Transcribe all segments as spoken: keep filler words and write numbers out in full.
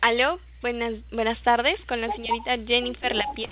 Aló, buenas, buenas tardes, con la señorita Jennifer Lapierre.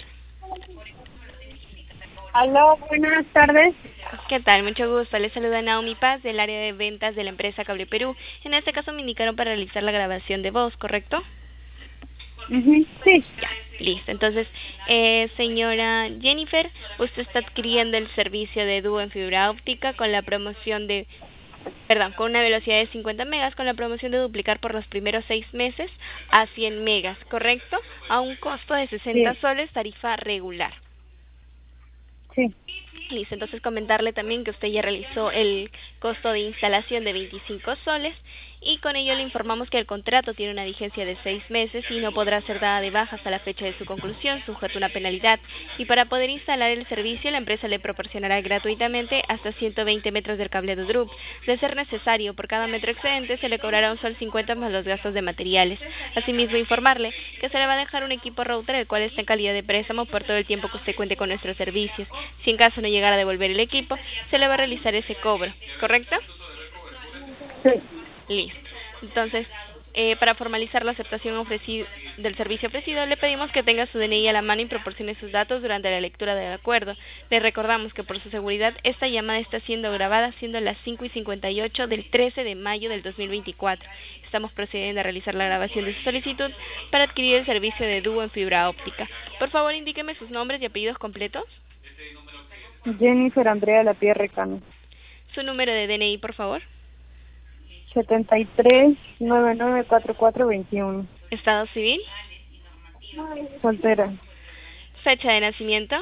Aló, buenas tardes. ¿Qué tal? Mucho gusto. Les saluda Naomi Paz del área de ventas de la empresa Cable Perú. En este caso me indicaron para realizar la grabación de voz, ¿correcto? Ujú, sí, Ya, listo. Entonces, eh, señora Jennifer, usted está adquiriendo el servicio de dúo en fibra óptica con la promoción de, perdón, con una velocidad de cincuenta megas, con la promoción de duplicar por los primeros seis meses a cien megas, ¿correcto? A un costo de sesenta sí, soles, tarifa regular. sí, Listo, entonces comentarle también que usted ya realizó el costo de instalación de veinticinco soles y con ello le informamos que el contrato tiene una vigencia de seis meses y no podrá ser dada de baja hasta la fecha de su conclusión, sujeto a una penalidad. Y para poder instalar el servicio, la empresa le proporcionará gratuitamente hasta ciento veinte metros del cable de Drup. De ser necesario, por cada metro excedente se le cobrará un sol cincuenta más los gastos de materiales. Asimismo, informarle que se le va a dejar un equipo router el cual está en calidad de préstamo por todo el tiempo que usted cuente con nuestros servicios. Si en caso no llegara a devolver el equipo, se le va a realizar ese cobro, ¿correcto? sí. Listo. Entonces, eh, para formalizar la aceptación ofrecido, del servicio ofrecido, le pedimos que tenga su D N I a la mano y proporcione sus datos durante la lectura del acuerdo. Le recordamos que por su seguridad, esta llamada está siendo grabada siendo las cinco y cincuenta y ocho del trece de mayo del dos mil veinticuatro. Estamos procediendo a realizar la grabación de su solicitud para adquirir el servicio de dúo en fibra óptica. Por favor, indíqueme sus nombres y apellidos completos. Jennifer Andrea Lapierre Cano. Su número de D N I, por favor. setenta y tres, noventa y nueve, cuarenta y cuatro, veintiuno. Estado civil. Soltera. Fecha de nacimiento.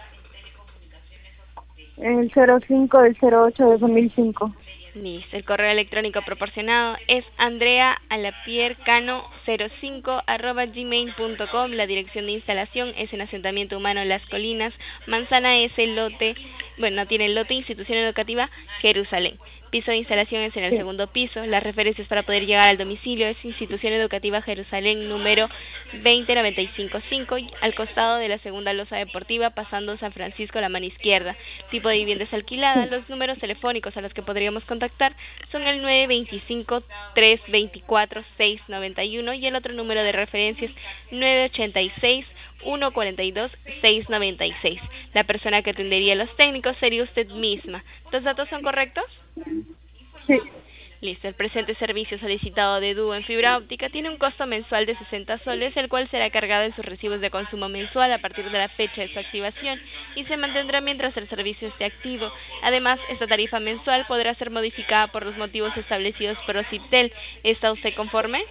El cero cinco del cero ocho de dos mil cinco. Listo. El correo electrónico proporcionado es andreaalapiercano cero cinco arroba gmail punto com. La dirección de instalación es en asentamiento humano Las Colinas, Manzana S, lote, bueno, no tiene lote, institución educativa, Jerusalén. Piso de instalación es en el Sí, segundo piso. Las referencias para poder llegar al domicilio es Institución Educativa Jerusalén, número veinte noventa y cinco cinco, al costado de la segunda losa deportiva, pasando San Francisco a la mano izquierda. Tipo de vivienda es alquilada. sí, Los números telefónicos a los que podríamos contactar son el nueve dos cinco, tres dos cuatro, seis nueve uno y el otro número de referencia es nueve ocho seis, uno cuatro dos, seis nueve seis. La persona que atendería a los técnicos sería usted misma. ¿Los datos son correctos? sí. Listo, el presente servicio solicitado de dúo en fibra óptica tiene un costo mensual de sesenta soles, el cual será cargado en sus recibos de consumo mensual a partir de la fecha de su activación y se mantendrá mientras el servicio esté activo. Además, esta tarifa mensual podrá ser modificada por los motivos establecidos por Ociptel. ¿Está usted conforme?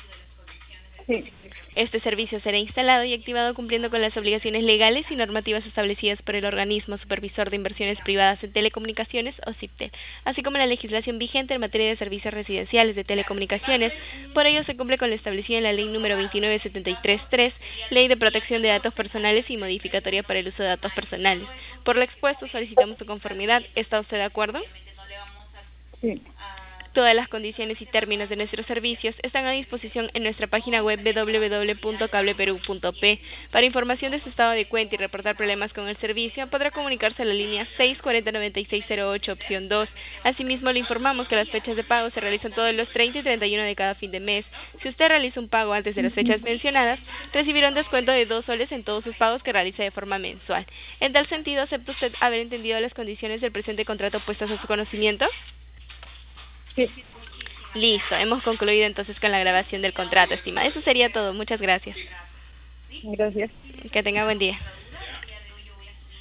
Sí. Este servicio será instalado y activado cumpliendo con las obligaciones legales y normativas establecidas por el organismo supervisor de inversiones privadas en telecomunicaciones, Ociptel, así como la legislación vigente en materia de servicios residenciales de telecomunicaciones. Por ello se cumple con lo establecido en la Ley número veintinueve setenta y tres tres, Ley de Protección de Datos Personales y modificatoria para el uso de datos personales. Por lo expuesto, solicitamos su conformidad. ¿Está usted de acuerdo? Sí. Todas las condiciones y términos de nuestros servicios están a disposición en nuestra página web doble u doble u doble u punto cableperú punto pe. Para información de su estado de cuenta y reportar problemas con el servicio, podrá comunicarse a la línea seis cuatro cero nueve seis cero ocho, opción dos. Asimismo, le informamos que las fechas de pago se realizan todos los treinta y treinta y uno de cada fin de mes. Si usted realiza un pago antes de las fechas mencionadas, recibirá un descuento de dos soles en todos sus pagos que realice de forma mensual. En tal sentido, ¿acepta usted haber entendido las condiciones del presente contrato puestas a su conocimiento? Sí. Listo, hemos concluido entonces con la grabación del contrato, estimada. Eso sería todo. Muchas gracias. Gracias. Que tenga buen día.